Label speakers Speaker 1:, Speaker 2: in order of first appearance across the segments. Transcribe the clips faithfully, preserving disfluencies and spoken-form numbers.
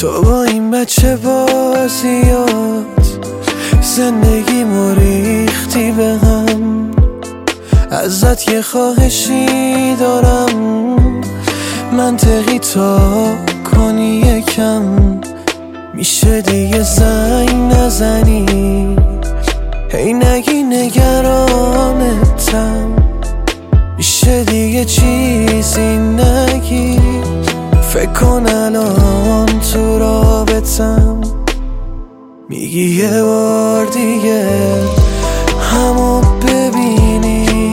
Speaker 1: تو با این بچه بازیات زندگی مریختی به هم. ازت یه خواهشی دارم، منطقی تا کنی یکم. میشه دیگه زنگ نزنی، هی نگی نگرانتم. میشه دیگه چیزی نگی، فکر کن الان تو رابطم. میگی یه بار دیگه همو ببینی،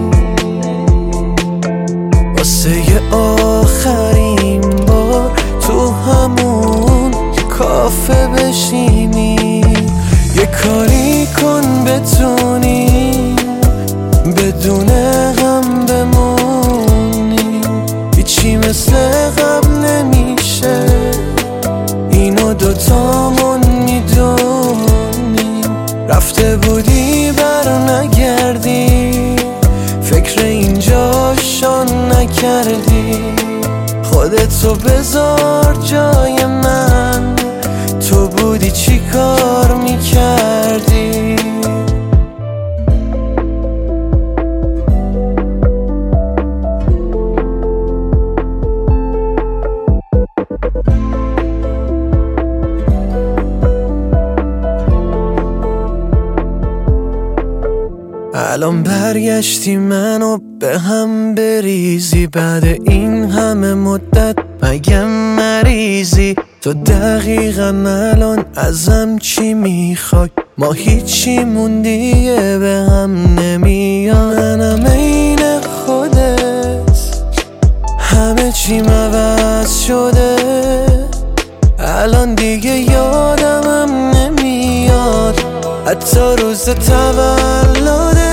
Speaker 1: واسه یه آخرین بار تو همون کافه بشینی. یه کاری کن بتونی بدون هم بمونی. هیچی مثل قبل نمیشه، اینو دوتامون میدونیم. رفته بودی بر نگردی، فکر اینجاشو نکردی. خودتو بذار جای من، تو بودی چی کار میکردی؟ الان برگشتی منو به هم بریزی، بعد این همه مدت مگه مریضی؟ تو دقیقا الان ازم چی میخوای؟ ما هیچی موندیه به هم نمیاد. منم عین خودت، همه چیم عوض شده. الان دیگه یادمم نمیاد حتی روز تولدت.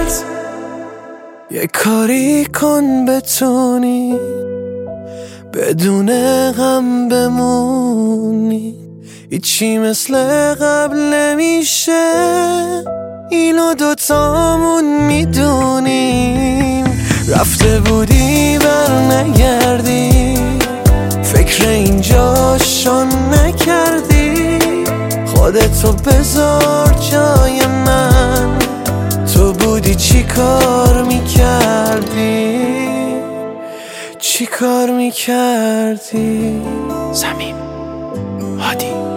Speaker 1: یه کاری کن بتونی بدون غم بمونی. هیچی مثل قبل نمیشه، اینو دوتامون میدونیم. رفته بودی بر نگردی، فکر اینجاشو نکردی. خودتو بذار جای من، تو بودی چی کار میکردی؟ چی کار میکردی؟
Speaker 2: صمیم هادی